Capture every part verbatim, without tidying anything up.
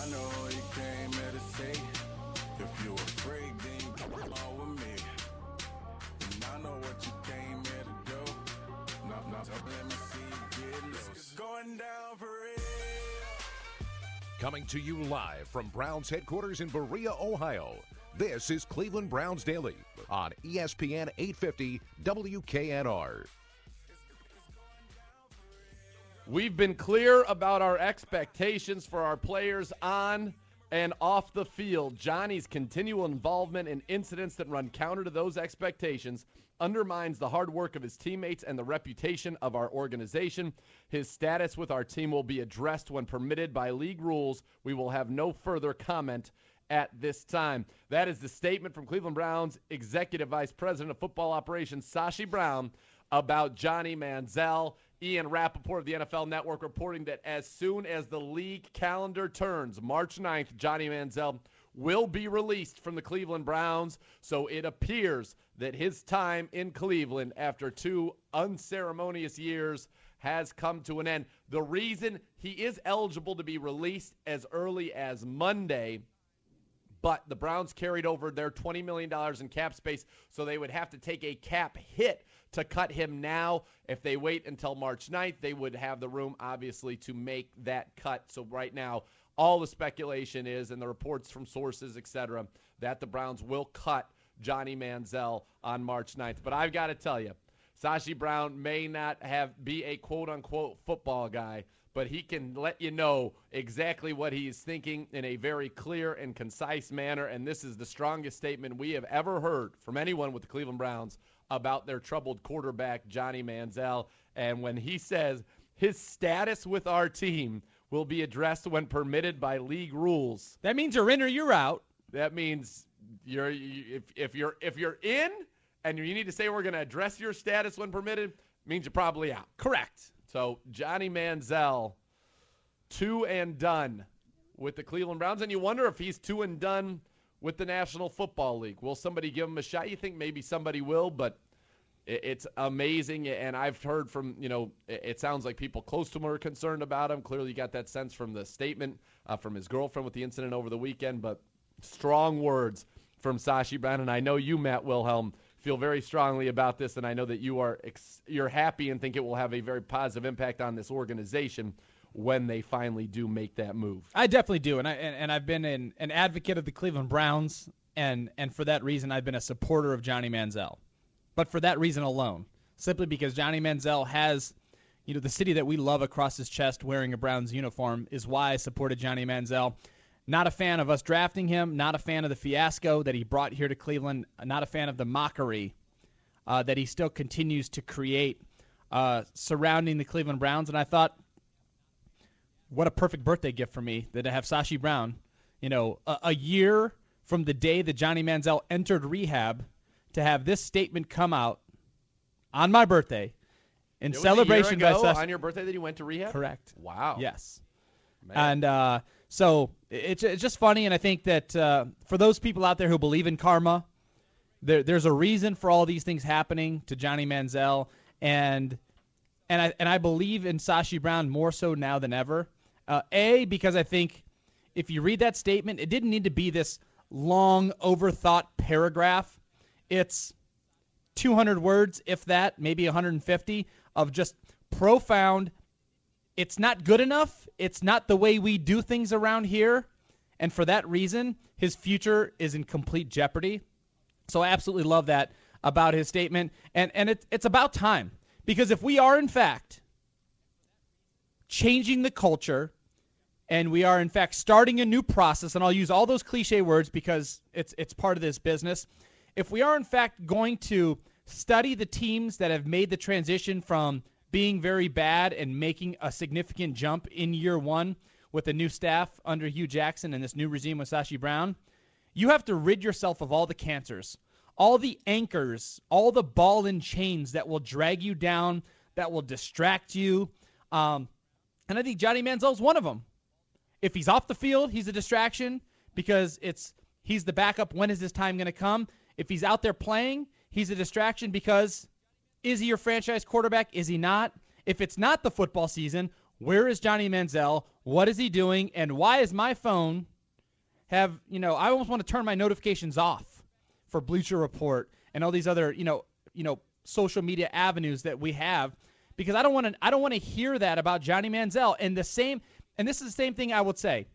I know you came here to see. If you afraid, then you come along with me. And I know what you came here to do. No, no, let me see you get loose. It's going down for real. Coming to you live from Browns headquarters in Berea, Ohio. This is Cleveland Browns Daily on E S P N eight fifty W K N R. We've been clear about our expectations for our players on and off the field. Johnny's continual involvement in incidents that run counter to those expectations undermines the hard work of his teammates and the reputation of our organization. His status with our team will be addressed when permitted by league rules. We will have no further comment at this time. That is the statement from Cleveland Browns Executive Vice President of Football Operations, Sashi Brown, about Johnny Manziel. Ian Rappaport of the N F L Network reporting that as soon as the league calendar turns, March ninth, Johnny Manziel will be released from the Cleveland Browns. So it appears that his time in Cleveland after two unceremonious years has come to an end. The reason he is eligible to be released as early as Monday, but the Browns carried over their twenty million dollars in cap space, so they would have to take a cap hit to cut him now. If they wait until March ninth, they would have the room, obviously, to make that cut. So right now, all the speculation is, and the reports from sources, et cetera, that the Browns will cut Johnny Manziel on March ninth. But I've got to tell you, Sashi Brown may not have be a quote-unquote football guy, but he can let you know exactly what he's thinking in a very clear and concise manner, and this is the strongest statement we have ever heard from anyone with the Cleveland Browns about their troubled quarterback, Johnny Manziel. And when he says his status with our team will be addressed when permitted by league rules, that means you're in or you're out. That means you're you, if if you're if you're in and you need to say we're going to address your status when permitted, means you're probably out. Correct. So Johnny Manziel, two and done with the Cleveland Browns, and you wonder if he's two and done with the National Football League. Will somebody give him a shot? You think maybe somebody will, but it's amazing, and I've heard from, you know, it sounds like people close to him are concerned about him. Clearly you got that sense from the statement uh, from his girlfriend with the incident over the weekend, but strong words from Sashi Brown, and I know you, Matt Wilhelm, feel very strongly about this, and I know that you are ex- you're happy and think it will have a very positive impact on this organization when they finally do make that move. I definitely do, and I and, and I've been an, an advocate of the Cleveland Browns, and and for that reason I've been a supporter of Johnny Manziel. But for that reason alone, simply because Johnny Manziel has, you know, the city that we love across his chest wearing a Browns uniform is why I supported Johnny Manziel. Not a fan of us drafting him, not a fan of the fiasco that he brought here to Cleveland, not a fan of the mockery uh, that he still continues to create uh, surrounding the Cleveland Browns. And I thought, what a perfect birthday gift for me that to have Sashi Brown, you know, a, a year from the day that Johnny Manziel entered rehab, to have this statement come out on my birthday in it celebration was a year by ago Sashi. On your birthday that you went to rehab? Correct. Wow. Yes. Man. And uh, so it's, it's just funny, and I think that uh, for those people out there who believe in karma, there, there's a reason for all these things happening to Johnny Manziel, and and I and I believe in Sashi Brown more so now than ever. Uh, A, because I think if you read that statement, it didn't need to be this long, overthought paragraph. It's two hundred words, if that, maybe one hundred fifty, of just profound, it's not good enough, it's not the way we do things around here, and for that reason, his future is in complete jeopardy. So I absolutely love that about his statement, and, and it, it's about time, because if we are, in fact, changing the culture, and we are, in fact, starting a new process, and I'll use all those cliche words because it's it's part of this business. If we are, in fact, going to study the teams that have made the transition from being very bad and making a significant jump in year one with a new staff under Hugh Jackson and this new regime with Sashi Brown, you have to rid yourself of all the cancers, all the anchors, all the ball and chains that will drag you down, that will distract you. Um, and I think Johnny Manziel is one of them. If he's off the field, he's a distraction because it's he's the backup. When is his time going to come? If he's out there playing, he's a distraction because is he your franchise quarterback? Is he not? If it's not the football season, Where is Johnny Manziel? What is he doing? And why is my phone have, you know, I almost want to turn my notifications off for Bleacher Report and all these other, you know, you know, social media avenues that we have, because I don't want to I don't want to hear that about Johnny Manziel. And the same and this is the same thing I would say.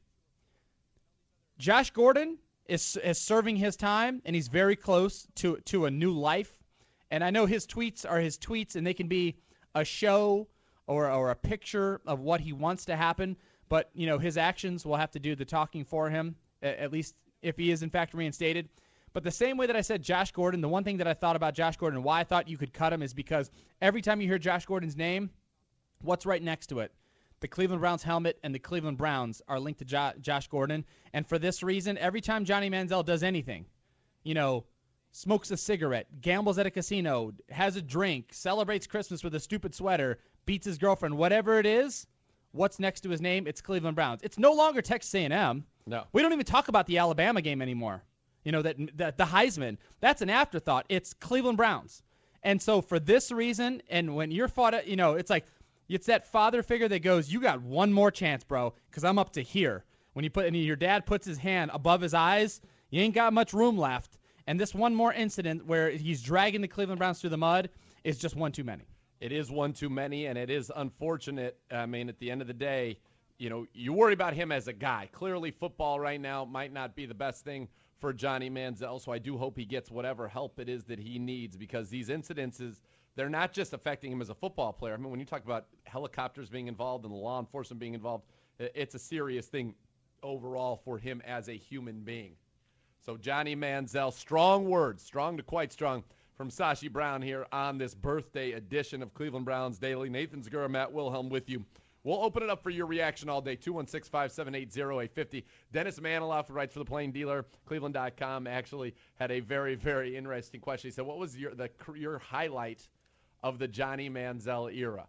Josh Gordon is is serving his time, and he's very close to to a new life. And I know his tweets are his tweets, and they can be a show or or a picture of what he wants to happen. But, you know, his actions will have to do the talking for him, at least if he is in fact reinstated. But the same way that I said Josh Gordon, the one thing that I thought about Josh Gordon and why I thought you could cut him is because every time you hear Josh Gordon's name, what's right next to it? The Cleveland Browns helmet and the Cleveland Browns are linked to jo- Josh Gordon. And for this reason, every time Johnny Manziel does anything, you know, smokes a cigarette, gambles at a casino, has a drink, celebrates Christmas with a stupid sweater, beats his girlfriend, whatever it is, what's next to his name? It's Cleveland Browns. It's no longer Texas A and M. No. We don't even talk about the Alabama game anymore. You know, that, that the Heisman, that's an afterthought. It's Cleveland Browns. And so for this reason, and when you're fought at, you know, it's like, it's that father figure that goes, you got one more chance, bro, because I'm up to here. When you put, and your dad puts his hand above his eyes, you ain't got much room left. And this one more incident where he's dragging the Cleveland Browns through the mud is just one too many. It is one too many, and it is unfortunate. I mean, at the end of the day, you know, you worry about him as a guy. Clearly, football right now might not be the best thing for Johnny Manziel, so I do hope he gets whatever help it is that he needs, because these incidences, they're not just affecting him as a football player. I mean, when you talk about helicopters being involved and the law enforcement being involved, it's a serious thing overall for him as a human being. So Johnny Manziel, strong words, strong to quite strong, from Sashi Brown here on this birthday edition of Cleveland Browns Daily. Nathan Zegura, Matt Wilhelm with you. We'll open it up for your reaction all day, two one six, five seven eight, zero eight five zero. Dennis Maniloff, who writes for the Plain Dealer, Cleveland dot com, actually had a very, very interesting question. He said, what was your the your highlight of the Johnny Manziel era?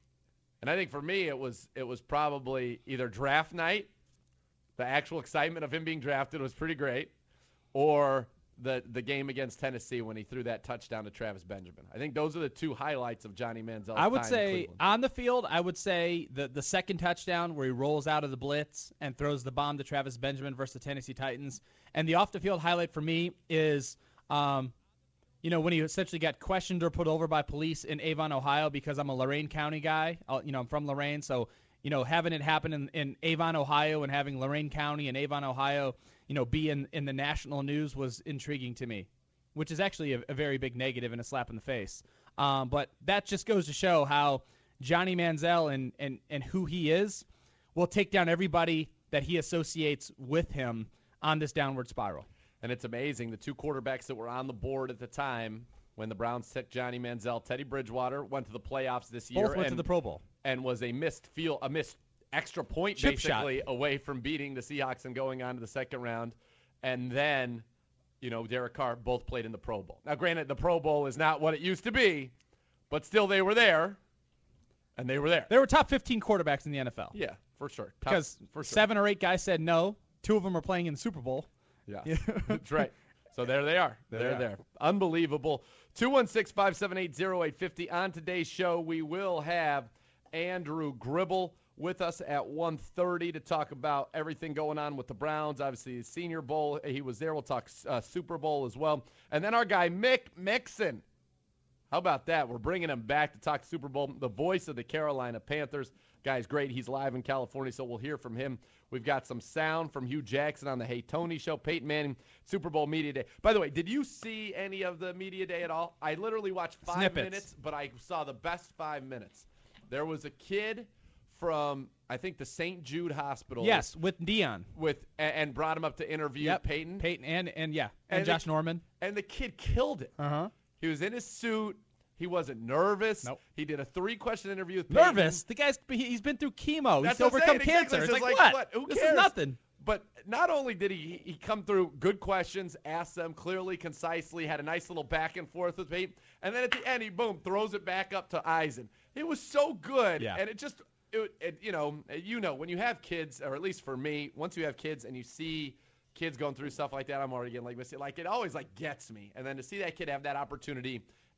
And I think for me, it was it was probably either draft night, the actual excitement of him being drafted was pretty great, or the the game against Tennessee when he threw that touchdown to Travis Benjamin. I think those are the two highlights of Johnny Manziel's I would time say in Cleveland. on the field, I would say the the second touchdown where he rolls out of the blitz and throws the bomb to Travis Benjamin versus the Tennessee Titans. And the off the field highlight for me is, um, you know, when he essentially got questioned or put over by police in Avon, Ohio, because I'm a Lorain County guy. I'll, you know, I'm from Lorain, so you know, having it happen in, in Avon, Ohio, and having Lorain County and Avon, Ohio, you know, be in, in the national news was intriguing to me, which is actually a, a very big negative and a slap in the face. Um, but that just goes to show how Johnny Manziel and, and, and who he is will take down everybody that he associates with him on this downward spiral. And it's amazing, the two quarterbacks that were on the board at the time when the Browns took Johnny Manziel, Teddy Bridgewater went to the playoffs this year. Both went and, to the Pro Bowl. And was a missed field, a missed extra point Chip basically shot. away from beating the Seahawks and going on to the second round. And then, you know, Derek Carr both played in the Pro Bowl. Now, granted, the Pro Bowl is not what it used to be, but still they were there, and they were there. They were top fifteen quarterbacks in the N F L. Yeah, for sure. Top, Because for sure. seven or eight guys said no. Two of them are playing in the Super Bowl. Yeah, Yeah. that's right. So there they are. There They're they are. there. Unbelievable. two one six, five seven eight, zero eight five zero. On today's show, we will have Andrew Gribble with us at one thirty to talk about everything going on with the Browns. Obviously, the Senior Bowl, he was there. We'll talk uh, Super Bowl as well. And then our guy, Mick Mixon. How about that? We're bringing him back to talk Super Bowl, the voice of the Carolina Panthers. Guy's great. He's live in California, so we'll hear from him. We've got some sound from Hugh Jackson on the Hey Tony Show. Peyton Manning, Super Bowl Media Day. By the way, did you see any of the Media Day at all? I literally watched five Snippets. minutes, but I saw the best five minutes. There was a kid from, I think, the Saint Jude Hospital. Yes, with Dion. With and, and brought him up to interview Yep. Peyton. Peyton and, and yeah, and, And Josh the- Norman. And the kid killed it. Uh-huh. He was in his suit. He wasn't nervous. Nope. He did a three-question interview with Peyton. Nervous? The guy's he- he's been through chemo. That's he's what I'm overcome saying, exactly. cancer. So It's it's like, like, what? what? Who this cares? is nothing. But not only did he he come through good questions, asked them clearly, concisely, had a nice little back and forth with Peyton, and then at the end he boom throws it back up to Eisen. It was so good, Yeah. and it just it, it you know you know when you have kids, or at least for me, once you have kids and you see kids going through stuff like that, I'm already getting like this. Like it always like gets me, and then to see that kid have that opportunity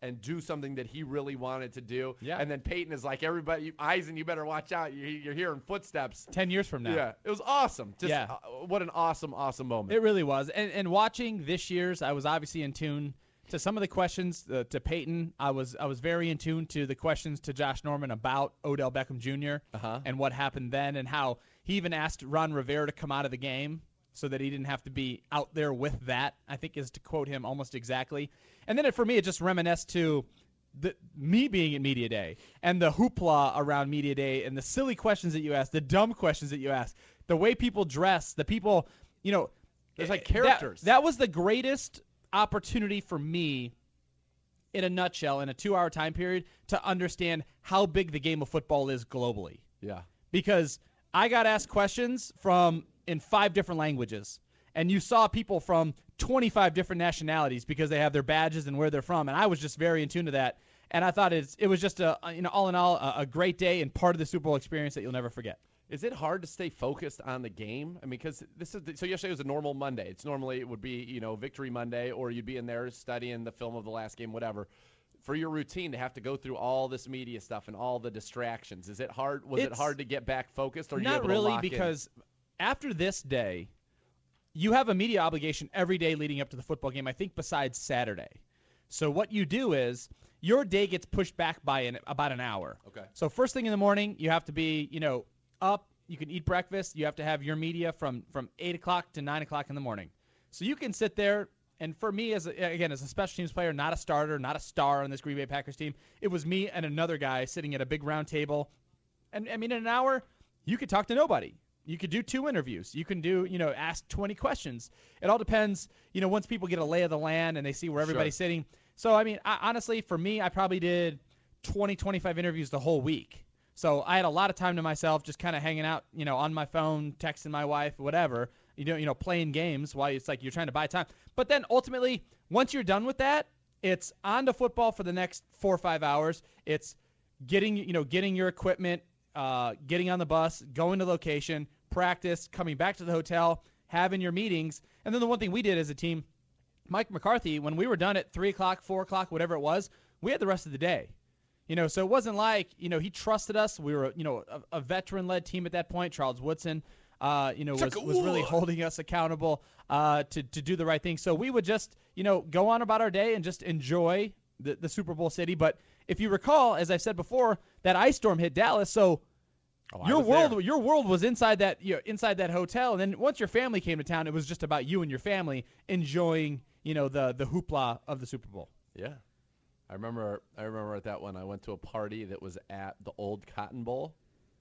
and do something that he really wanted to do. Yeah. And then Peyton is like, everybody, Eisen, you better watch out. You're, you're hearing footsteps. Ten years from now. Yeah, it was awesome. Just Yeah. uh, what an awesome, awesome moment. It really was. And, and watching this year's, I was obviously in tune to some of the questions uh, to Peyton. I was I was very in tune to the questions to Josh Norman about Odell Beckham Junior Uh-huh. and what happened then, and how he even asked Ron Rivera to come out of the game so that he didn't have to be out there with that, I think is to quote him almost exactly. And then it, for me, it just reminisced to the, me being at Media Day and the hoopla around Media Day and the silly questions that you ask, the dumb questions that you ask, the way people dress, the people, you know. There's like that- characters. That, was the greatest opportunity for me, in a nutshell, in a two-hour time period, to understand how big the game of football is globally. Yeah. Because I got asked questions from in five different languages, and you saw people from twenty-five different nationalities because they have their badges and where they're from, and I was just very in tune to that. And I thought it's, it was just a, you know, all in all, a, a great day and part of the Super Bowl experience that you'll never forget. Is it hard to stay focused on the game? I mean, because this is the, so yesterday was a normal Monday. It's normally it would be you know Victory Monday, or you'd be in there studying the film of the last game, whatever. For your routine to have to go through all this media stuff and all the distractions, is it hard? Was It's it hard to get back focused, or you not able really to lock because after this day, you have a media obligation every day leading up to the football game. I think besides Saturday. So what you do is your day gets pushed back by an, about an hour. Okay. So first thing in the morning, you have to be you know up. You can eat breakfast. You have to have your media from from eight o'clock to nine o'clock in the morning. So you can sit there. And for me, as a, again, as a special teams player, not a starter, not a star on this Green Bay Packers team, it was me and another guy sitting at a big round table. And, I mean, in an hour, you could talk to nobody. You could do two interviews. You can do, you know, ask twenty questions. It all depends, you know, once people get a lay of the land and they see where everybody's Sure. sitting. So, I mean, I, honestly, for me, I probably did twenty, twenty-five interviews the whole week. So I had a lot of time to myself, just kind of hanging out, you know, on my phone, texting my wife, whatever, you know, you know, playing games while it's like you're trying to buy time. But then ultimately, once you're done with that, it's on to football for the next four or five hours. It's getting, you know, getting your equipment, uh, getting on the bus, going to location, practice, coming back to the hotel, having your meetings. And then the one thing we did as a team, Mike McCarthy, when we were done at three o'clock, four o'clock, whatever it was, we had the rest of the day. You know, so it wasn't like, you know, he trusted us. We were, you know, a, a veteran-led team at that point. Charles Woodson, uh, you know, was, was really holding us accountable uh, to, to do the right thing. So we would just, you know, go on about our day and just enjoy the, the Super Bowl city. But if you recall, as I said before, that ice storm hit Dallas. So Oh, I your was world, there. your world was inside that, you know, inside that hotel. And then once your family came to town, it was just about you and your family enjoying, you know, the the hoopla of the Super Bowl. Yeah. I remember I remember at that one I went to a party that was at the old Cotton Bowl,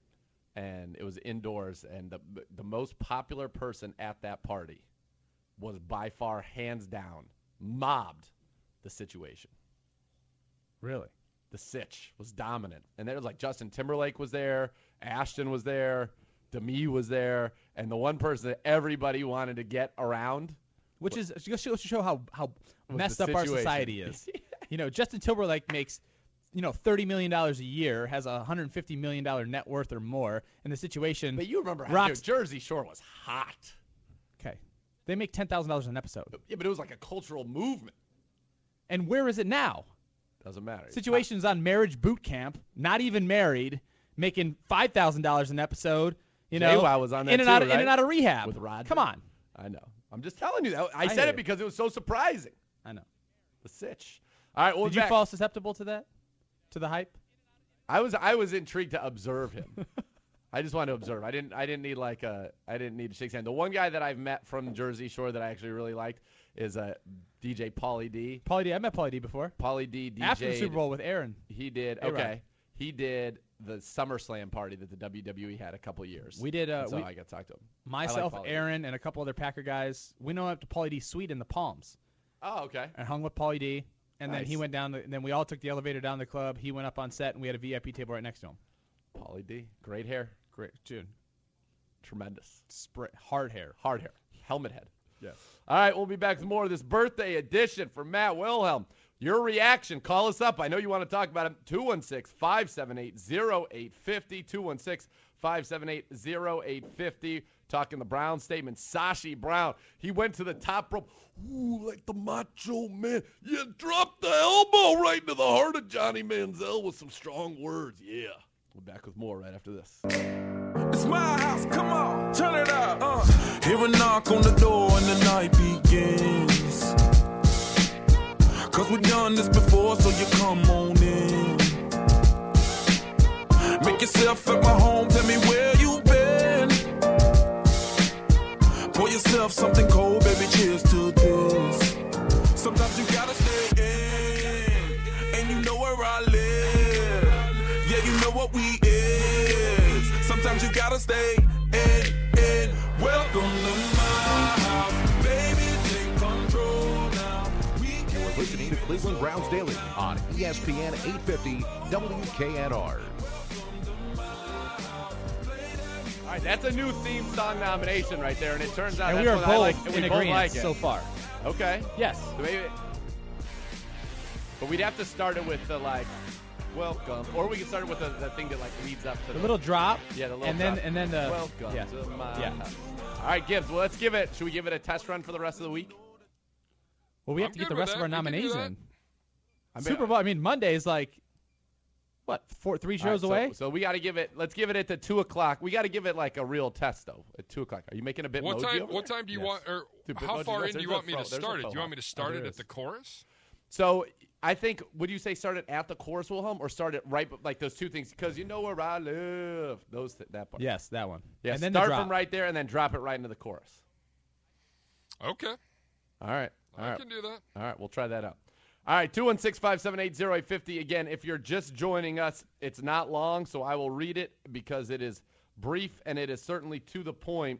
and it was indoors, and the the most popular person at that party was by far, hands down, mobbed the situation. Really? The sitch was dominant. And there was like Justin Timberlake was there, Ashton was there, Demi was there, and the one person that everybody wanted to get around. Which is just goes to show how, how Was messed the up our situation. society is. You know, Justin Timberlake makes, you know, thirty million dollars a year, has a one hundred fifty million dollars net worth or more, and the situation. But you remember how Rocks- dude, Jersey Shore was hot. Okay. They make ten thousand dollars an episode. Yeah, but it was like a cultural movement. And where is it now? Doesn't matter. Situations on Marriage Boot Camp, not even married, making five thousand dollars an episode. You know, J-Wow was on that in and too, out of, in right? and out of rehab. With Roger. Come on. I know. I'm just telling you that. I, I said hear it you. because it was so surprising. I know. The sitch. All right, well, Did you back. fall susceptible to that? To the hype? I was I was intrigued to observe him. I just wanted to observe. I didn't I didn't need like a I didn't need to shake his hand. The one guy that I've met from Jersey Shore that I actually really liked is uh, D J Pauly D. Pauly D. I met Pauly D before. Pauly D. D J'd. After the Super Bowl with Aaron. He did. A-Rod. Okay. He did the SummerSlam party that the W W E had a couple years. We did. Uh, And so we, I got to talk to him. myself, Pauly D. Aaron, and a couple other Packer guys. We went up to Pauly D's suite in the Palms Oh, okay. and hung with Pauly D. And then he Nice. went down. The, and then we all took the elevator down the club. He went up on set, and we had a V I P table right next to him. Pauly D. Great hair. Great, dude. Tremendous. Spray, hard hair. Hard hair. Helmet head. Yes. All right, we'll be back with more of this birthday edition for Matt Wilhelm. Your reaction, call us up. I know you want to talk about it. two one six, five seven eight, zero eight five zero, two one six, five seven eight, zero eight five zero. Talking the Brown statement. Sashi Brown, he went to the top rope. Ooh, like the Macho Man. Yeah, dropped the elbow right into the heart of Johnny Manziel with some strong words. Yeah. We're back with more right after this. It's my house, come on, turn it up. Uh. Hear a knock on the door and the night begins. Cause we've done this before, so you come on in. Make yourself at my home, tell me where you been. Pour yourself something cold, baby, cheers to this. Sometimes you gotta stay in, and you know where I live. Yeah, you know what we is. Sometimes you gotta stay in, in. Welcome to my house, baby, take control now. We can You're listening to Cleveland Browns Daily on E S P N eight fifty W K N R. All right, that's a new theme song nomination right there, and it turns out And that's we are what both I like. and in we both agreement like it. so far. Okay. Yes. So maybe, but we'd have to start it with the like, welcome, or we could start it with the, the thing that like leads up to The the little drop. yeah, the little and then drop. and then the welcome yeah. to my Yeah. house. All right, Gibbs. Well, let's give it. Should we give it a test run for the rest of the week? Well, we have I'm to get good the with rest of that. our We can do nominees that. in. I mean, Super Bowl. I mean, Monday is like what? Four, three all right, shows so- away. So, we got to give it. Let's give it at the two o'clock. We got to give it like a real test though. At two o'clock. Are you making a bit? What time? What time do you Yes. want? Or Dude, how Bitmoji, far yes, in do you there's want a me to faux- there's a start it? Do faux you want me to start there it at is. the chorus? So I think, would you say start it at the chorus, Wilhelm, or start it right, like those two things? Because you know where I live. Those th- that part. Yes, that one. Yeah. and then the start drop. from right there and then drop it right into the chorus. Okay, All right. All I right. can do that. All right. We'll try that out. All right. two one six, five seven eight, zero eight five zero. Again, if you're just joining us, it's not long, so I will read it because it is brief and it is certainly to the point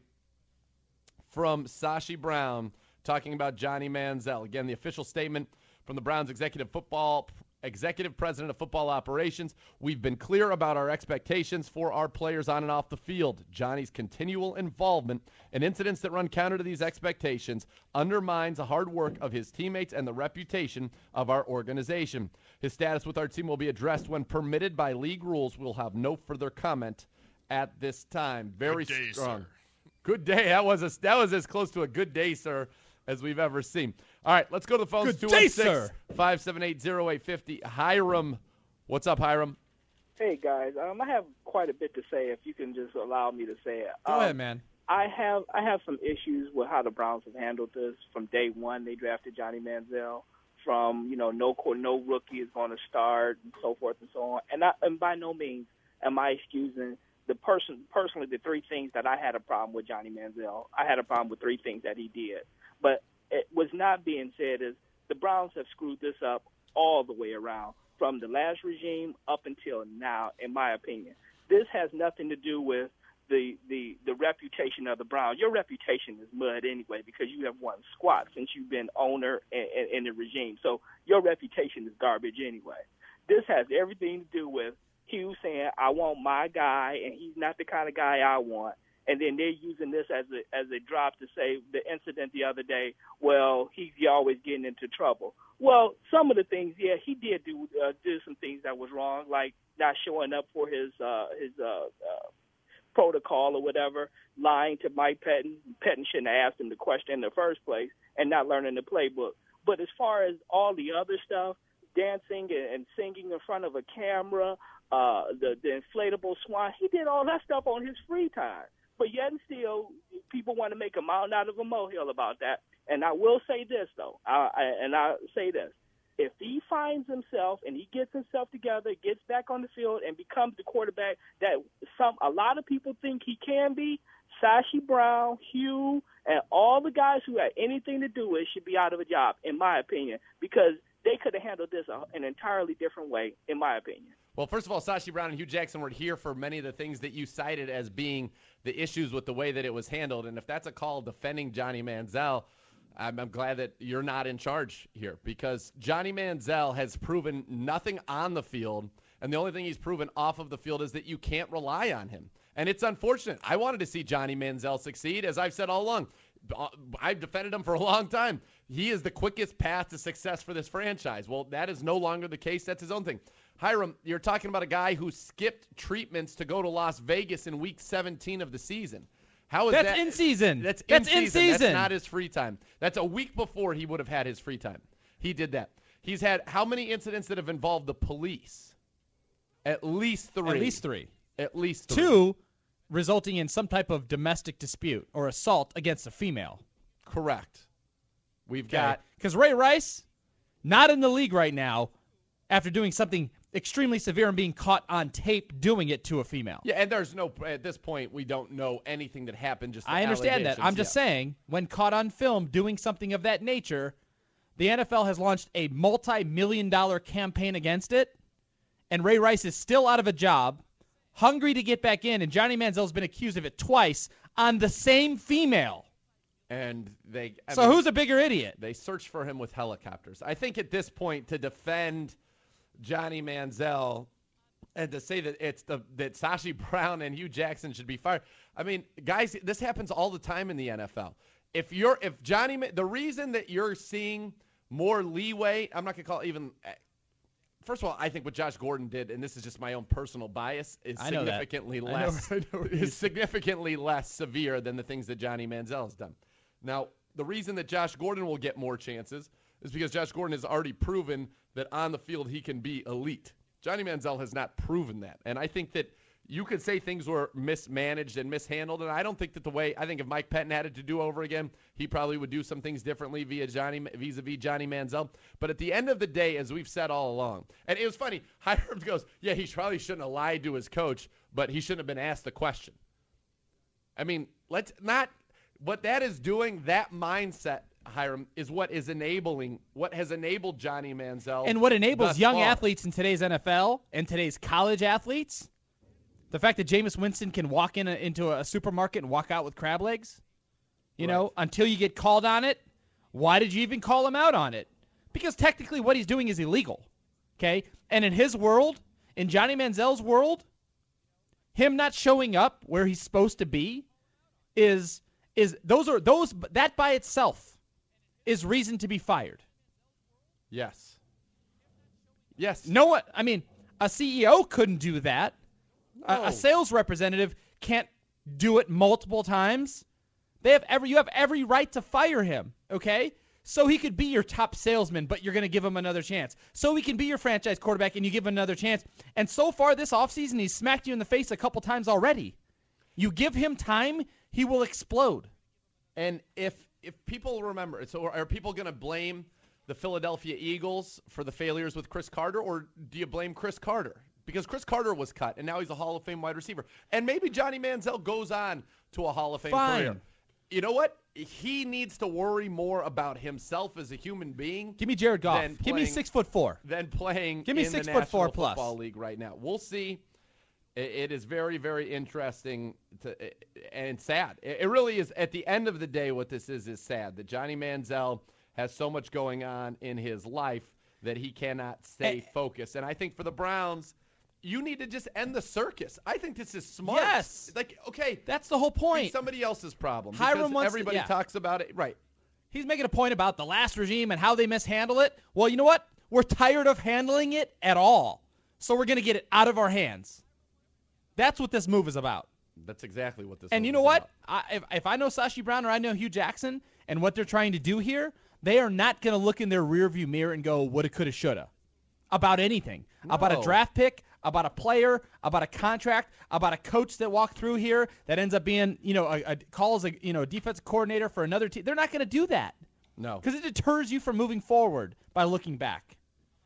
from Sashi Brown talking about Johnny Manziel. Again, the official statement from the Browns executive football executive president of football operations. We've been clear about our expectations for our players on and off the field. Johnny's continual involvement in incidents that run counter to these expectations undermines the hard work of his teammates and the reputation of our organization. His status with our team will be addressed when permitted by league rules. We'll have no further comment at this time. Very Good day, strong. sir. Good day. That was a, that was as close to a good day, sir, as we've ever seen. All right, let's go to the phones. Good day, sir. five seven eight, zero eight five zero. Hiram. What's up, Hiram? Hey guys, um, I have quite a bit to say. If you can just allow me to say it. Go um, ahead, man. I have I have some issues with how the Browns have handled this from day one. They drafted Johnny Manziel. From you know, no no rookie is going to start and so forth and so on. And I, and by no means am I excusing the person personally the three things that I had a problem with Johnny Manziel. I had a problem with three things that he did, but it was not being said is the Browns have screwed this up all the way around from the last regime up until now, in my opinion. This has nothing to do with the, the, the reputation of the Browns. Your reputation is mud anyway because you have won squat since you've been owner in, in, in the regime. So your reputation is garbage anyway. This has everything to do with Hugh saying, I want my guy, and he's not the kind of guy I want. And then they're using this as a as a drop to say the incident the other day, well, he's always getting into trouble. Well, some of the things, yeah, he did do uh, do some things that was wrong, like not showing up for his uh, his uh, uh, protocol or whatever, lying to Mike Pettin. Pettin shouldn't have asked him the question in the first place, and not learning the playbook. But as far as all the other stuff, dancing and, and singing in front of a camera, uh, the, the inflatable swan, he did all that stuff on his free time. But yet and still, people want to make a mountain out of a molehill about that. And I will say this, though, I, I, and I'll say this. If he finds himself and he gets himself together, gets back on the field, and becomes the quarterback that some a lot of people think he can be, Sashi Brown, Hugh, and all the guys who had anything to do with it should be out of a job, in my opinion, because they could have handled this an entirely different way, in my opinion. Well, first of all, Sashi Brown and Hugh Jackson were here for many of the things that you cited as being the issues with the way that it was handled. And if that's a call defending Johnny Manziel, I'm, I'm glad that you're not in charge here because Johnny Manziel has proven nothing on the field. And the only thing he's proven off of the field is that you can't rely on him. And it's unfortunate. I wanted to see Johnny Manziel succeed, as I've said all along. I've defended him for a long time. He is the quickest path to success for this franchise. Well, that is no longer the case. That's his own thing. Hiram, you're talking about a guy who skipped treatments to go to Las Vegas in week seventeen of the season. How is That's that? in season. That's in That's season. in season. That's not his free time. That's a week before he would have had his free time. He did that. He's had how many incidents that have involved the police? At least three. At least three. At least three. Two resulting in some type of domestic dispute or assault against a female. Correct. We've got because Ray Rice, not in the league right now, after doing something extremely severe and being caught on tape doing it to a female. Yeah, and there's no at this point we don't know anything that happened. Just the I understand that. allegations. I'm just Yeah. saying, when caught on film doing something of that nature, the N F L has launched a multi-million dollar campaign against it, and Ray Rice is still out of a job, hungry to get back in, and Johnny Manziel's been accused of it twice on the same female. And they. I So mean, who's a bigger idiot? They searched for him with helicopters. I think at this point to defend Johnny Manziel and to say that it's the that Sashi Brown and Hugh Jackson should be fired. I mean, guys, this happens all the time in the N F L. If you're if Johnny the reason that you're seeing more leeway, I'm not going to call it even first of all, I think what Josh Gordon did, and this is just my own personal bias, is I know that. significantly I know- less I know what is significantly less severe than the things that Johnny Manziel has done. Now, the reason that Josh Gordon will get more chances is because Josh Gordon has already proven that on the field he can be elite. Johnny Manziel has not proven that. And I think that you could say things were mismanaged and mishandled, and I don't think that the way – I think if Mike Pettin had it to do over again, he probably would do some things differently via Johnny vis-a-vis Johnny Manziel. But at the end of the day, as we've said all along, and it was funny, Hiram goes, yeah, he probably shouldn't have lied to his coach, but he shouldn't have been asked the question. I mean, let's not – what that is doing, that mindset, Hiram, is what is enabling, what has enabled Johnny Manziel. And what enables thus young far. athletes in today's N F L and today's college athletes, the fact that Jameis Winston can walk in a, into a supermarket and walk out with crab legs, you Right. know, until you get called on it, why did you even call him out on it? Because technically what he's doing is illegal, okay? And in his world, in Johnny Manziel's world, him not showing up where he's supposed to be is is those are those that by itself is reason to be fired. Yes. Yes. No one, I mean, a C E O couldn't do that. A, No. a sales representative can't do it multiple times. They have every you have every right to fire him, okay? So he could be your top salesman, but you're going to give him another chance. So he can be your franchise quarterback and you give him another chance. And so far this offseason, he's smacked you in the face a couple times already. You give him time, he will explode. And if if people remember, so are people going to blame the Philadelphia Eagles for the failures with Chris Carter, or do you blame Chris Carter? Because Chris Carter was cut, and now he's a Hall of Fame wide receiver. And maybe Johnny Manziel goes on to a Hall of Fame Fine. career. You know what? He needs to worry more about himself as a human being Give me Jared Goff. Then Give me playing- six foot four. than playing Give me in six the foot National four plus. Football League right now. We'll see. It, it is very, very interesting to, and sad. It, it really is. At the end of the day, what this is is sad that Johnny Manziel has so much going on in his life that he cannot stay Eh. focused. And I think for the Browns, you need to just end the circus. I think this is smart. Yes. Like, okay, That's the whole be point. somebody else's problem. Hiram because wants to- everybody yeah. talks about it. Right. He's making a point about the last regime and how they mishandle it. Well, you know what? We're tired of handling it at all. So we're going to get it out of our hands. That's what this move is about. That's exactly what this And move you know is what? about. I, if, if I know Sashi Brown or I know Hugh Jackson and what they're trying to do here, they are not going to look in their rearview mirror and go, woulda, coulda, shoulda. About anything. About a No. draft pick, about a player, about a contract, about a coach that walked through here that ends up being, you know, a, a calls a you know defensive coordinator for another team. They're not going to do that No. because it deters you from moving forward by looking back.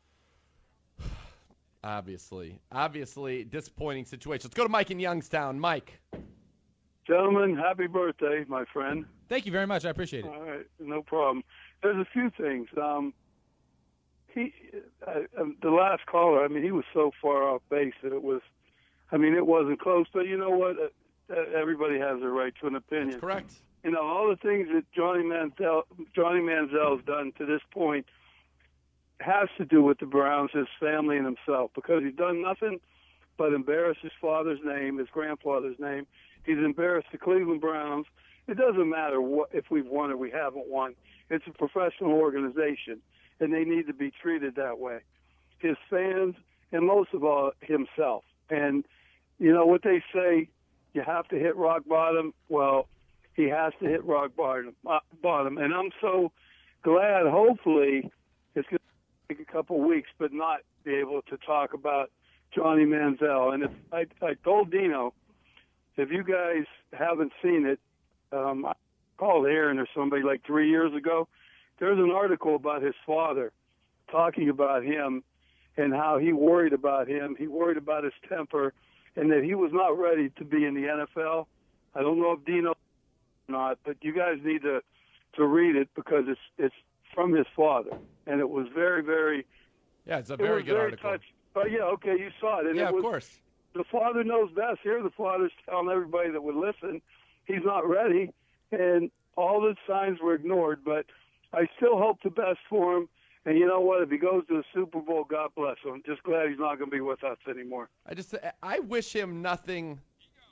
Obviously. Obviously, disappointing situation. Let's go to Mike in Youngstown. Mike. Gentlemen, happy birthday, my friend. Thank you very much. I appreciate it. All right, no problem. There's a few things. Um, he, uh, um, the last caller, I mean, he was so far off base that it was, I mean, it wasn't close. But you know what? Uh, everybody has a right to an opinion. That's correct. You know, all the things that Johnny Manziel, Johnny Manziel's done to this point has to do with the Browns, his family, and himself, because he's done nothing but embarrass his father's name, his grandfather's name. He's embarrassed the Cleveland Browns. It doesn't matter what if we've won or we haven't won. It's a professional organization, and they need to be treated that way. His fans and most of all himself. And you know what they say, you have to hit rock bottom. Well, he has to hit rock bottom. Uh, bottom. And I'm so glad, hopefully, it's going to take a couple weeks, but not be able to talk about Johnny Manziel. And if I, I told Dino, if you guys haven't seen it, um, I called Aaron or somebody like three years ago. There's an article about his father talking about him and how he worried about him. He worried about his temper and that he was not ready to be in the N F L. I don't know if Dino or not, but you guys need to, to read it because it's it's from his father. And it was very, very Yeah, it's a it very was good very article. touch- But yeah, okay, you saw it. And Yeah, it was, of course. The father knows best. Here the father's telling everybody that would listen he's not ready, and all the signs were ignored. But I still hope the best for him. And you know what? If he goes to the Super Bowl, God bless him. I'm just glad he's not going to be with us anymore. I just I wish him nothing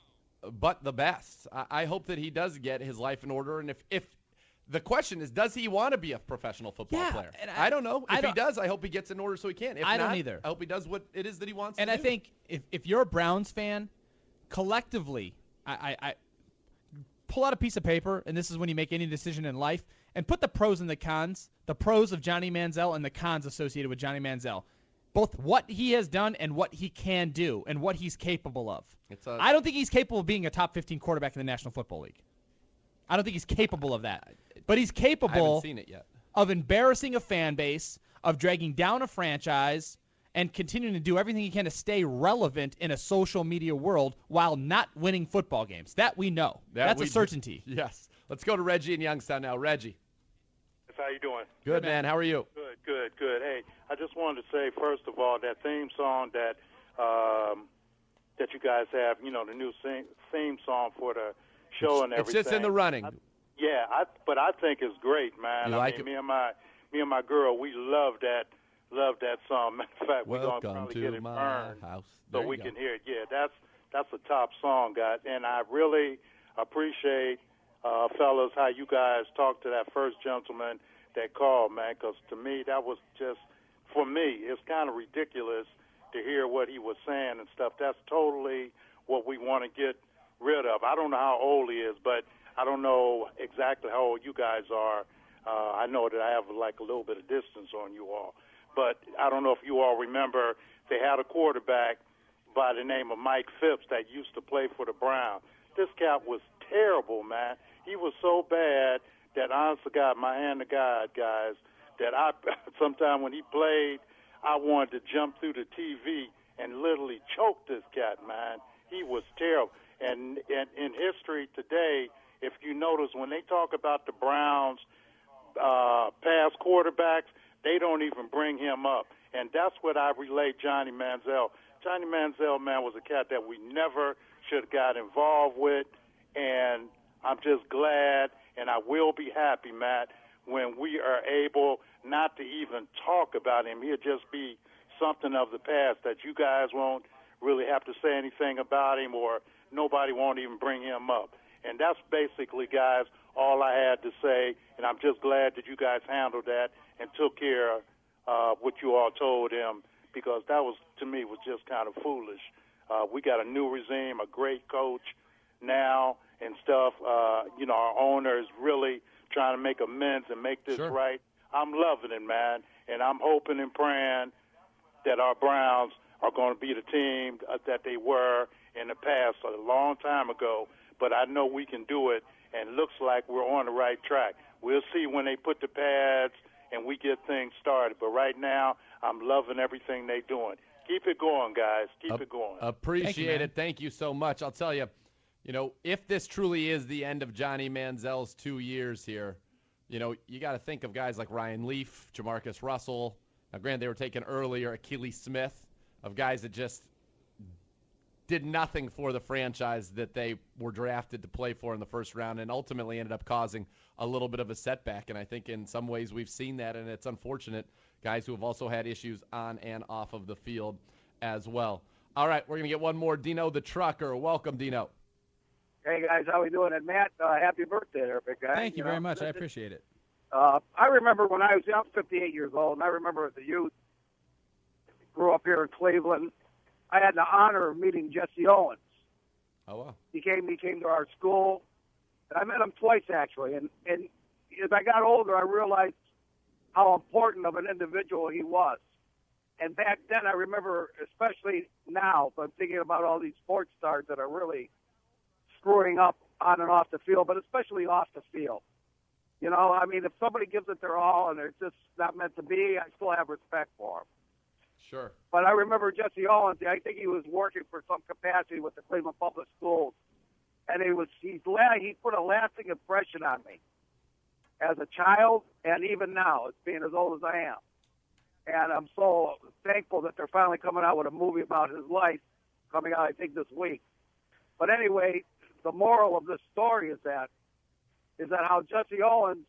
but the best. I, I hope that he does get his life in order. And if, if the question is, does he want to be a professional football Yeah, player? and I- I don't know. I If he don't- does, I hope he gets in order so he can. If I not, don't either. I hope he does what it is that he wants And to I do. think if, if you're a Browns fan, collectively, I, I, I pull out a piece of paper, and this is when you make any decision in life, and put the pros and the cons, the pros of Johnny Manziel and the cons associated with Johnny Manziel. Both what he has done and what he can do and what he's capable of. It's a- I don't think he's capable of being a top fifteen quarterback in the National Football League. I don't think he's capable of that. But he's I capable haven't seen it yet. of embarrassing a fan base, of dragging down a franchise, and continuing to do everything he can to stay relevant in a social media world while not winning football games. That we know. That That's we a do. certainty. Yes. Let's go to Reggie in Youngstown now. Reggie. How you doing? Good, man. How are you? Good, good, good. Hey, I just wanted to say, first of all, that theme song that um, that you guys have, you know, the new theme, theme song for the show and It's everything. just in the running. I, yeah, I, but I think it's great, man. You I like mean, it? me and my me and my girl, we love that, love that song. Matter of fact, we're gonna Welcome probably to get it my burned house. so There you we go. can hear it. Yeah, that's that's a top song, guys, and I really appreciate, uh, fellas, how you guys talked to that first gentleman that called, man, because to me that was just, for me, it's kind of ridiculous to hear what he was saying and stuff. That's totally what we want to get rid of. I don't know how old he is, but I don't know exactly how old you guys are. Uh, I know that I have like a little bit of distance on you all, but I don't know if you all remember they had a quarterback by the name of Mike Phipps that used to play for the Browns. This cat was terrible, man. He was so bad that, honest to God, my hand to God, guys, that I sometime when he played, I wanted to jump through the T V and literally choke this cat, man. He was terrible. And, and in history today, if you notice, when they talk about the Browns' uh, past quarterbacks, they don't even bring him up. And that's what I relate Johnny Manziel. Johnny Manziel, man, was a cat that we never should have got involved with. And I'm just glad, and I will be happy, Matt, when we are able not to even talk about him. He'll just be something of the past that you guys won't really have to say anything about him, or nobody won't even bring him up. And that's basically, guys, all I had to say, and I'm just glad that you guys handled that and took care of uh, what you all told him, because that was, to me, was just kind of foolish. Uh, we got a new regime, a great coach now and stuff. Uh, you know, our owner is really trying to make amends and make this Sure. right. I'm loving it, man, and I'm hoping and praying that our Browns are going to be the team uh, that they were in the past a long time ago. But I know we can do it, and it looks like we're on the right track. We'll see when they put the pads and we get things started. But right now, I'm loving everything they're doing. Keep it going, guys. Keep Ap- it going. Appreciate Thank you, man. it. Thank you so much. I'll tell you, you know, if this truly is the end of Johnny Manziel's two years here, you know, you got to think of guys like Ryan Leaf, Jamarcus Russell. Now, granted, they were taken earlier, Achilles Smith, of guys that just did nothing for the franchise that they were drafted to play for in the first round, and ultimately ended up causing a little bit of a setback. And I think in some ways we've seen that, and it's unfortunate. Guys who have also had issues on and off of the field as well. All right, we're going to get one more. Dino the Trucker. Welcome, Dino. Hey, guys, how we doing? And, Matt, uh, happy birthday there, big guy. Thank you know, very much. I this- appreciate it. Uh, I remember when I was young, fifty-eight years old, and I remember as a youth, grew up here in Cleveland. I had the honor of meeting Jesse Owens. Oh, wow. He came, he came to our school. I met him twice, actually. And, and as I got older, I realized how important of an individual he was. And back then, I remember, especially now, but I'm thinking about all these sports stars that are really screwing up on and off the field, but especially off the field. You know, I mean, if somebody gives it their all and they're just not meant to be, I still have respect for them. Sure. But I remember Jesse Owens. I think he was working for some capacity with the Cleveland Public Schools, and he was he's he put a lasting impression on me as a child, and even now, as being as old as I am. And I'm so thankful that they're finally coming out with a movie about his life, coming out I think this week. But anyway, the moral of this story is that is that how Jesse Owens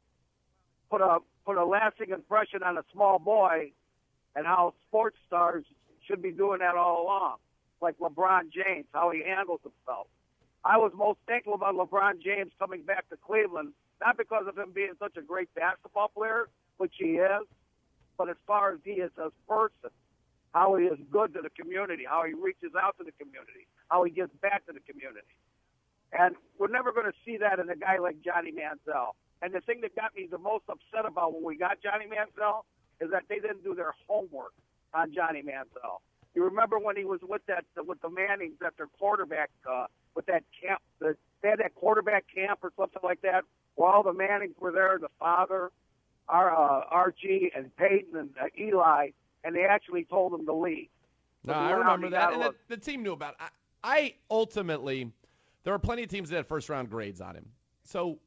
put a put a lasting impression on a small boy. And how sports stars should be doing that all along, like LeBron James, how he handles himself. I was most thankful about LeBron James coming back to Cleveland, not because of him being such a great basketball player, which he is, but as far as he is as a person, how he is good to the community, how he reaches out to the community, how he gives back to the community. And we're never going to see that in a guy like Johnny Manziel. And the thing that got me the most upset about when we got Johnny Manziel is that they didn't do their homework on Johnny Manziel. You remember when he was with that with the Mannings at their quarterback uh, with that camp? The, they had that quarterback camp or something like that, where all the Mannings were there, the father, our uh, Archie and Peyton and uh, Eli, and they actually told him to leave. No, I remember that, and the, the team knew about it. I, I ultimately, there were plenty of teams that had first-round grades on him. So,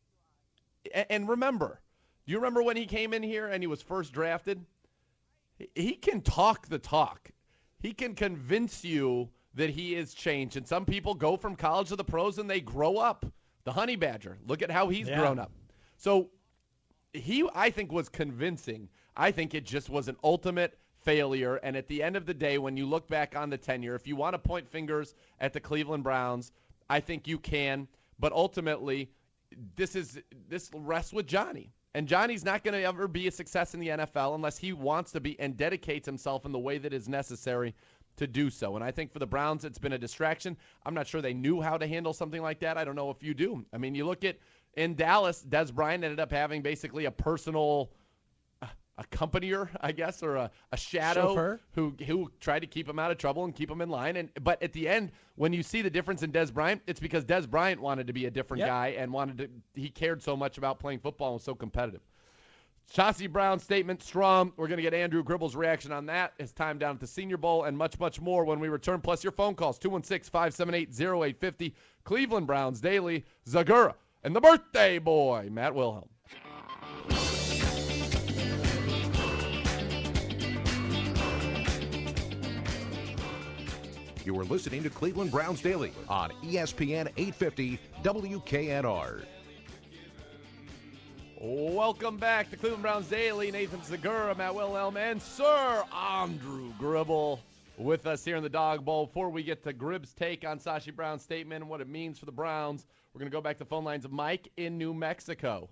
and, and remember. Do you remember when he came in here and he was first drafted? He can talk the talk. He can convince you that he is changed. And some people go from college to the pros and they grow up. The Honey Badger, look at how he's yeah. grown up. So he, I think, was convincing. I think it just was an ultimate failure. And at the end of the day, when you look back on the tenure, if you want to point fingers at the Cleveland Browns, I think you can. But ultimately, this is this rests with Johnny. And Johnny's not going to ever be a success in the N F L unless he wants to be and dedicates himself in the way that is necessary to do so. And I think for the Browns, it's been a distraction. I'm not sure they knew how to handle something like that. I don't know if you do. I mean, you look at in Dallas, Des Bryant ended up having basically a personal uh, accompanier, I guess, or a, a shadow Chauffeur. who who tried to keep him out of trouble and keep him in line. And but at the end, when you see the difference in Des Bryant, it's because Des Bryant wanted to be a different yep. guy and wanted to. He cared so much about playing football and was so competitive. Chauncey Brown's statement, strong. We're going to get Andrew Gribble's reaction on that. His time down at the Senior Bowl and much, much more when we return. Plus your phone calls, two one six, five seven eight, zero eight five zero. Cleveland Browns Daily, Zagura, and the birthday boy, Matt Wilhelm. You are listening to Cleveland Browns Daily on E S P N eight fifty W K N R. Welcome back to Cleveland Browns Daily. Nathan Zagura, Matt Wilhelm, and Sir Andrew Gribble with us here in the Dog Bowl. Before we get to Gribb's take on Sashi Brown's statement and what it means for the Browns, we're going to go back to the phone lines of Mike in New Mexico.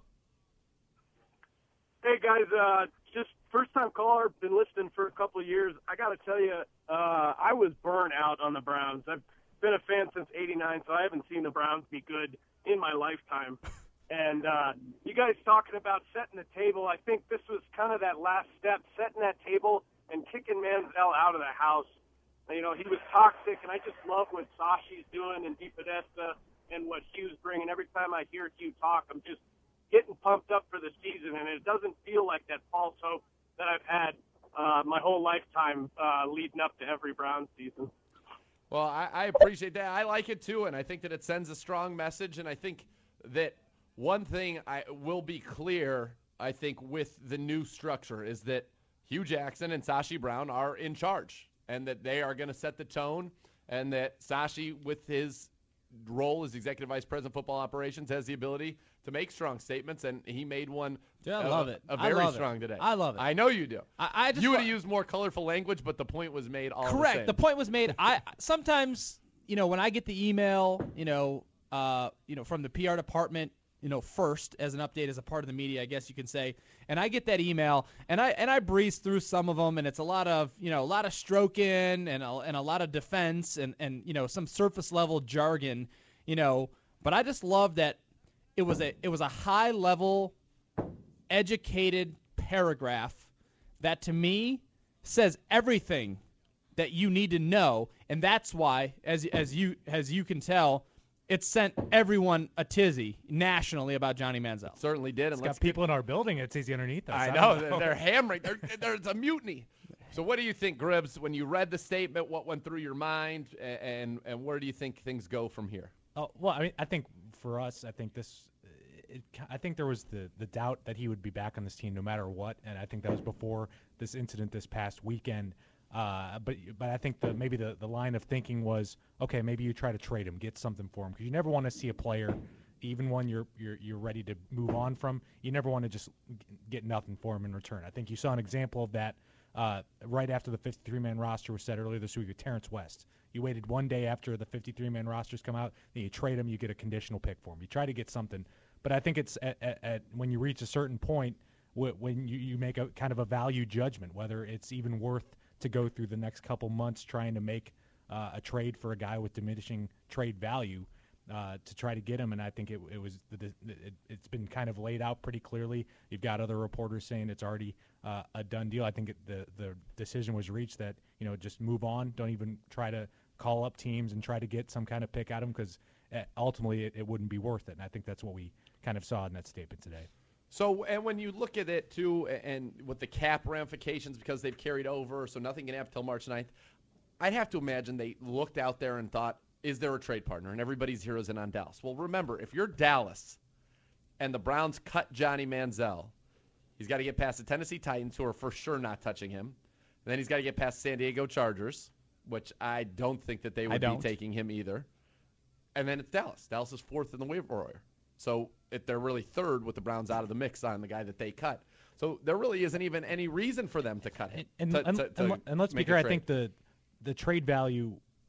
Hey, guys, uh, just first-time caller, been listening for a couple of years. I got to tell you, uh, I was burnt out on the Browns. I've been a fan since eighty-nine, so I haven't seen the Browns be good in my lifetime. And uh, you guys talking about setting the table, I think this was kind of that last step, setting that table and kicking Manziel out of the house. You know, he was toxic, and I just love what Sashi's doing and DePodesta and what Hugh's bringing. Every time I hear Hugh talk, I'm just getting pumped up for the season, and it doesn't feel like that false hope that I've had uh, my whole lifetime uh, leading up to every Browns season. Well, I, I appreciate that. I like it, too, and I think that it sends a strong message, and I think that one thing I will be clear, I think, with the new structure is that Hugh Jackson and Sashi Brown are in charge and that they are going to set the tone and that Sashi, with his role as Executive Vice President of Football Operations, has the ability to make strong statements, and he made one Dude, I love uh, it. A very I love strong it. today. I love it. I know you do. I, I just you would have lo- used more colorful language, but the point was made all Correct. the same. The point was made. I sometimes, you know, when I get the email, you know, uh, you know, from the P R department, you know, first as an update as a part of the media, I guess you can say. And I get that email, and I and I breeze through some of them, and it's a lot of, you know, a lot of stroking and a, and a lot of defense and, and, you know, some surface level jargon, you know. But I just love that it was a it was a high level, educated paragraph that to me says everything that you need to know, and that's why, as as you as you can tell, it sent everyone a tizzy nationally about Johnny Manziel. Certainly did. It's got people get... in our building at tizzy underneath us. I, I know. know. They're hammering. They're, there's a mutiny. So what do you think, Gribbs, when you read the statement, what went through your mind, and, and, and where do you think things go from here? Oh, well, I mean, I think for us, I think this it, I think there was the, the doubt that he would be back on this team no matter what, and I think that was before this incident this past weekend. Uh, but but I think the maybe the, the line of thinking was, okay, maybe you try to trade him, get something for him, because you never want to see a player, even when you're you're you're ready to move on from, you never want to just get nothing for him in return. I think you saw an example of that uh, right after the fifty-three man roster was set earlier this week with Terrence West. You waited one day after the fifty-three man rosters come out, then you trade him, you get a conditional pick for him. You try to get something, but I think it's at, at, at when you reach a certain point wh- when you, you make a kind of a value judgment, whether it's even worth to go through the next couple months trying to make uh, a trade for a guy with diminishing trade value uh, to try to get him. And I think it, it was the, it, it's been kind of laid out pretty clearly. You've got other reporters saying it's already uh, a done deal. I think it, the the decision was reached that, you know, just move on. Don't even try to call up teams and try to get some kind of pick out of him, because ultimately it, it wouldn't be worth it. And I think that's what we kind of saw in that statement today. So, and when you look at it, too, and with the cap ramifications because they've carried over, so nothing can happen until March ninth, I'd have to imagine they looked out there and thought, is there a trade partner? And everybody's zeroes in on Dallas. Well, remember, if you're Dallas and the Browns cut Johnny Manziel, he's got to get past the Tennessee Titans, who are for sure not touching him. And then he's got to get past the San Diego Chargers, which I don't think that they would be taking him either. And then it's Dallas. Dallas is fourth in the waiver wire. So if they're really third with the Browns out of the mix on the guy that they cut. So there really isn't even any reason for them to cut him. And, to, and, to, and, to and let's be clear, I think the the trade value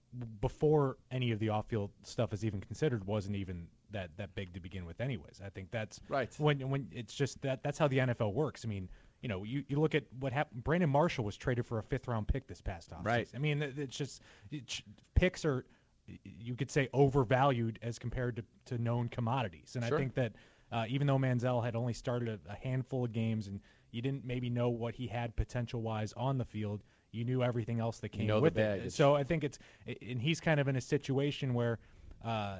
before any of the off-field stuff is even considered wasn't even that, that big to begin with anyways. I think that's right. when when it's just that that's how the N F L works. I mean, you know, you, you look at what happened. Brandon Marshall was traded for a fifth-round pick this past offseason. Right. I mean, it's just it, picks are, you could say, overvalued as compared to, to known commodities. And sure. I think that uh, even though Manziel had only started a, a handful of games and you didn't maybe know what he had potential-wise on the field, you knew everything else that came you know with the it. baggage. So I think it's – and he's kind of in a situation where uh,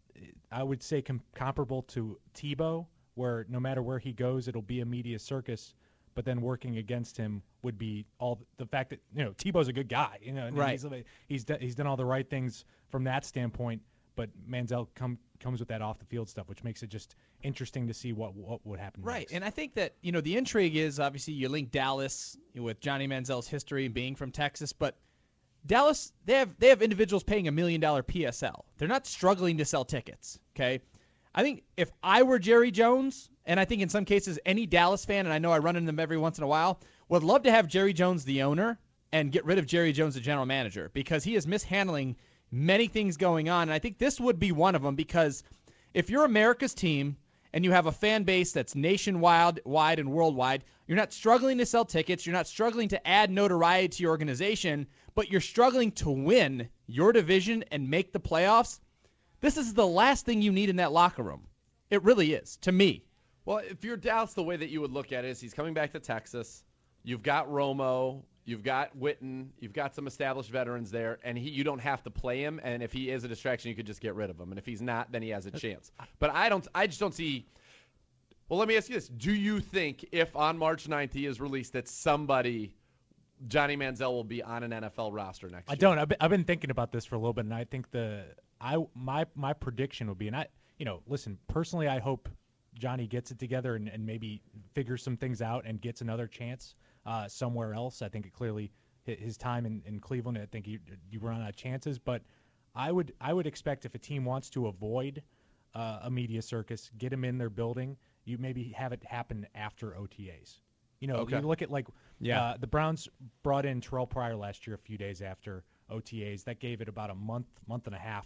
I would say com- comparable to Tebow, where no matter where he goes, it'll be a media circus. But then working against him would be all the fact that, you know, Tebow's a good guy, you know, and right. he's he's done, he's done all the right things from that standpoint. But Manziel come, comes with that off the field stuff, which makes it just interesting to see what what would happen. Right, next. and I think that, you know, the intrigue is obviously you link Dallas with Johnny Manziel's history and being from Texas, but Dallas they have they have individuals paying a million dollar P S L. They're not struggling to sell tickets. Okay, I think if I were Jerry Jones. And I think in some cases any Dallas fan, and I know I run into them every once in a while, would love to have Jerry Jones the owner and get rid of Jerry Jones the general manager, because he is mishandling many things going on. And I think this would be one of them, because if you're America's team and you have a fan base that's nationwide wide and worldwide, you're not struggling to sell tickets, you're not struggling to add notoriety to your organization, but you're struggling to win your division and make the playoffs, this is the last thing you need in that locker room. It really is, to me. Well, if you're Dallas, the way that you would look at it is he's coming back to Texas. You've got Romo. You've got Witten. You've got some established veterans there, and he you don't have to play him. And if he is a distraction, you could just get rid of him. And if he's not, then he has a chance. But I don't. I just don't see. Well, let me ask you this: do you think if on March ninth he is released, that somebody, Johnny Manziel, will be on an N F L roster next I year? I don't. I've been, I've been thinking about this for a little bit, and I think the I my my prediction would be, and I you know listen personally, I hope Johnny gets it together and, and maybe figures some things out and gets another chance uh, somewhere else. I think it clearly his time in, in Cleveland, I think you you run out of chances. But I would I would expect if a team wants to avoid uh, a media circus, get him in their building, you maybe have it happen after O T As. You know, okay. you look at like yeah. uh, the Browns brought in Terrell Pryor last year a few days after O T As. That gave it about a month, month and a half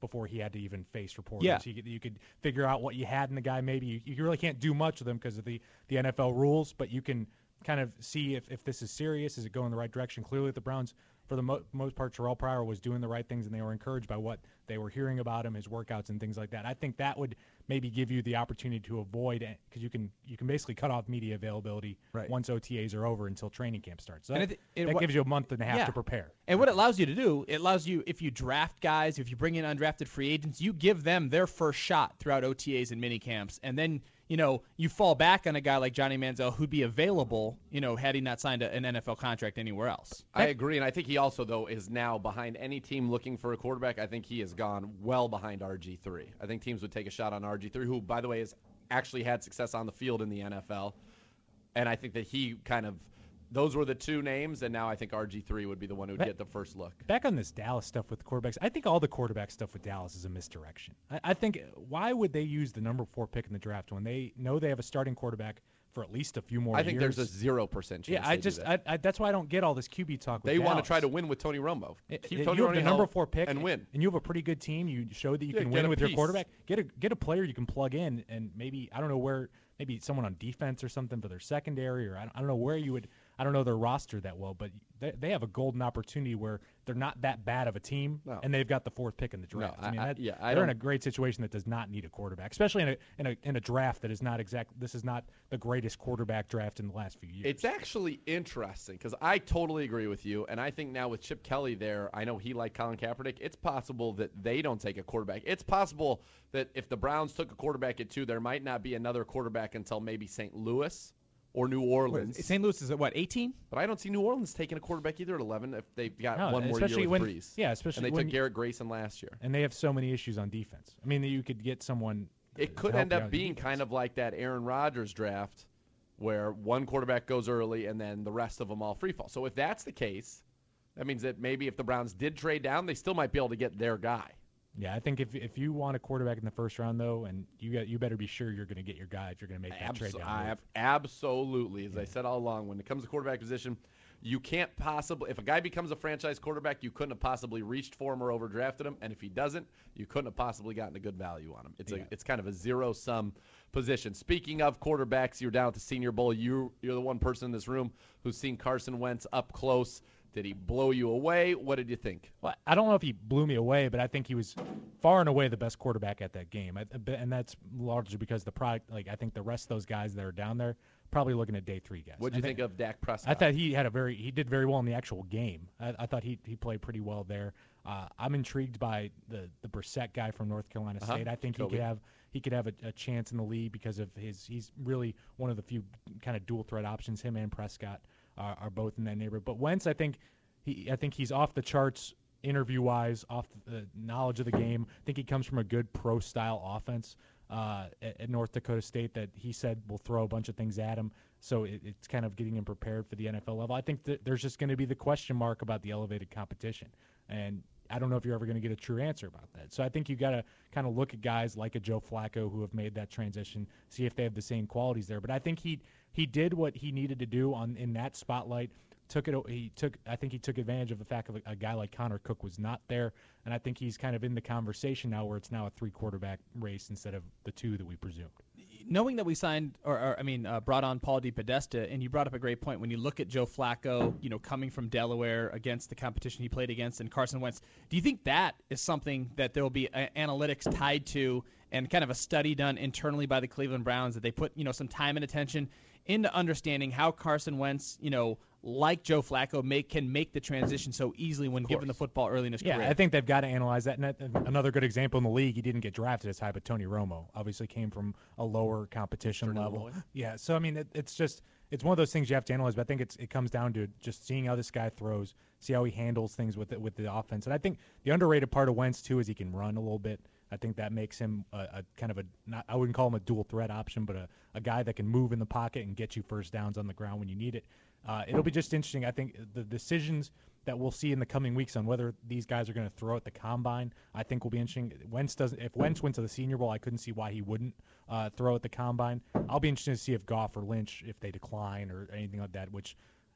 before he had to even face reporters. Yeah. You could, you could figure out what you had in the guy. Maybe you, you really can't do much with him because of the, the N F L rules, but you can kind of see if, if this is serious. Is it going in the right direction? Clearly, the Browns, for the mo- most part, Terrell Pryor was doing the right things, and they were encouraged by what they were hearing about him, his workouts and things like that. I think that would maybe give you the opportunity to avoid, because you can you can basically cut off media availability right. once O T As are over until training camp starts. So and that, it, it, that what, gives you a month and a half yeah. to prepare. And what it allows you to do, it allows you, if you draft guys, if you bring in undrafted free agents, you give them their first shot throughout O T As and mini camps, and then you know, you fall back on a guy like Johnny Manziel who'd be available, you know, had he not signed a, an N F L contract anywhere else. I agree, and I think he also, though, is now behind any team looking for a quarterback. I think he has gone well behind R G three. I think teams would take a shot on R G three, who, by the way, has actually had success on the field in the N F L. And I think that he kind of – those were the two names, and now I think R G three would be the one who would Back, get the first look. Back on this Dallas stuff with quarterbacks, I think all the quarterback stuff with Dallas is a misdirection. I, I think why would they use the number four pick in the draft when they know they have a starting quarterback for at least a few more I years? think there's a zero percent chance. Yeah, I they just do that. I, I, that's why I don't get all this Q B talk. With They want to Dallas. try to win with Tony Romo. It, Keep it, Tony you have Romo the number four pick and win, and you have a pretty good team. You show that you yeah, can get win a with piece. your quarterback. Get a get a player you can plug in, and maybe I don't know where. Maybe someone on defense or something for their secondary, or I don't, I don't know where you would. I don't know their roster that well, but they, they have a golden opportunity where they're not that bad of a team, no. and they've got the fourth pick in the draft. No, I mean, I, that, yeah, I they're in don't- a great situation that does not need a quarterback, especially in a in a in a draft that is not exact. This is not the greatest quarterback draft in the last few years. It's actually interesting because I totally agree with you, and I think now with Chip Kelly there, I know he liked Colin Kaepernick. It's possible that they don't take a quarterback. It's possible that if the Browns took a quarterback at two, there might not be another quarterback until maybe Saint Louis or New Orleans. Saint Louis is at what, eighteen? But I don't see New Orleans taking a quarterback either at eleven if they've got No, one more year especially with when- Breeze. yeah, especially and they when took you- Garrett Grayson last year. and they have so many issues on defense. I mean, you could get someone. It to could help end you out up on being defense. kind of like that Aaron Rodgers draft where one quarterback goes early and then the rest of them all free fall. So if that's the case, that means that maybe if the Browns did trade down, they still might be able to get their guy. Yeah, I think if if you want a quarterback in the first round though, and you got you better be sure you're going to get your guy if you're going to make that Abso- trade down. I- move. absolutely. As I said all along, when it comes to quarterback position, you can't possibly – if a guy becomes a franchise quarterback, you couldn't have possibly reached for him or overdrafted him. And if he doesn't, you couldn't have possibly gotten a good value on him. It's, Yeah. a, it's kind of a zero-sum position. Speaking of quarterbacks, you're down at the Senior Bowl. You, you're the one person in this room who's seen Carson Wentz up close. Did he blow you away? What did you think? Well, I don't know if he blew me away, but I think he was far and away the best quarterback at that game, I, and that's largely because the product. Like I think the rest of those guys that are down there probably looking at day three guys. What did you I think of Dak Prescott? I thought he had a very he did very well in the actual game. I, I thought he he played pretty well there. Uh, I'm intrigued by the the Brissett guy from North Carolina Uh-huh. State. I think Kobe. he could have he could have a, a chance in the league because of his. He's really one of the few kind of dual threat options. Him and Prescott are, are both in that neighborhood. But Wentz, I think. He, I think he's off the charts interview-wise, off the knowledge of the game. I think he comes from a good pro-style offense uh, at, at North Dakota State that he said will throw a bunch of things at him. So it, it's kind of getting him prepared for the N F L level. I think that there's just going to be the question mark about the elevated competition. And I don't know if you're ever going to get a true answer about that. So I think you got to kind of look at guys like a Joe Flacco who have made that transition, see if they have the same qualities there. But I think he he did what he needed to do on in that spotlight. Took it. He took. I think he took advantage of the fact of a, a guy like Connor Cook was not there, and I think he's kind of in the conversation now, where it's now a three quarterback race instead of the two that we presumed. Knowing that we signed, or, or I mean, uh, brought on Paul DePodesta, and you brought up a great point when you look at Joe Flacco, you know, coming from Delaware against the competition he played against, and Carson Wentz. Do you think that is something that there will be uh, analytics tied to, and kind of a study done internally by the Cleveland Browns that they put, you know, some time and attention into understanding how Carson Wentz, you know, like Joe Flacco, make can make the transition so easily when given the football early in his Yeah, career? I think they've got to analyze that. And that, another good example in the league, he didn't get drafted as high, but Tony Romo obviously came from a lower competition Mister level. Illinois. Yeah, so I mean, it, it's just it's one of those things you have to analyze. But I think it's it comes down to just seeing how this guy throws, see how he handles things with it, with the offense. And I think the underrated part of Wentz too is he can run a little bit. I think that makes him a, a kind of a not I wouldn't call him a dual threat option, but a, a guy that can move in the pocket and get you first downs on the ground when you need it. Uh, it'll be just interesting. I think the decisions that we'll see in the coming weeks on whether these guys are going to throw at the combine, I think will be interesting. Wentz doesn't. If Wentz went to the Senior Bowl, I couldn't see why he wouldn't uh, throw at the combine. I'll be interested to see if Goff or Lynch, if they decline or anything like that, which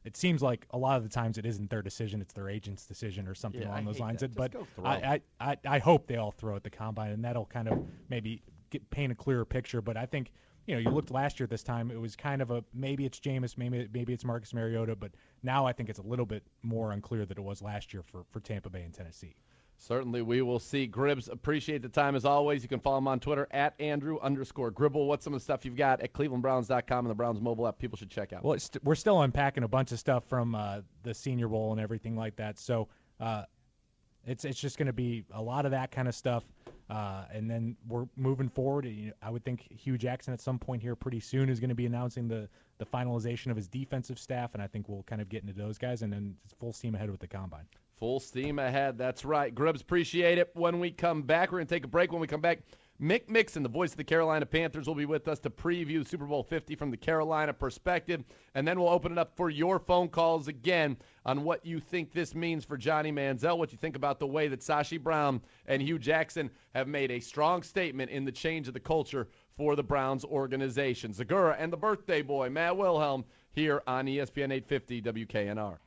it seems like a lot of the times it isn't their decision; it's their agent's decision or something Yeah, along I those hate lines. that. Just But go throw. I, I, I, I hope they all throw at the combine, and that'll kind of maybe get, paint a clearer picture. But I think you know, you looked last year at this time; it was kind of a maybe it's Jameis, maybe maybe it's Marcus Mariota, but now I think it's a little bit more unclear than it was last year for for Tampa Bay and Tennessee. Certainly, we will see. Gribbs, appreciate the time as always. You can follow him on Twitter at Andrew underscore Gribble. What's some of the stuff you've got at cleveland browns dot com and the Browns mobile app people should check out? Well, it's, we're still unpacking a bunch of stuff from uh, the Senior Bowl and everything like that. So uh, it's it's just going to be a lot of that kind of stuff. Uh, and then we're moving forward. You know, I would think Hugh Jackson at some point here pretty soon is going to be announcing the, the finalization of his defensive staff, and I think we'll kind of get into those guys, and then it's full steam ahead with the Combine. Full steam ahead. That's right. Gribbs, appreciate it. When we come back, we're going to take a break. When we come back, Mick Mixon, the voice of the Carolina Panthers, will be with us to preview Super Bowl fifty from the Carolina perspective. And then we'll open it up for your phone calls again on what you think this means for Johnny Manziel, what you think about the way that Sashi Brown and Hugh Jackson have made a strong statement in the change of the culture for the Browns organization. Zagura and the birthday boy, Matt Wilhelm, here on E S P N eight fifty W K N R.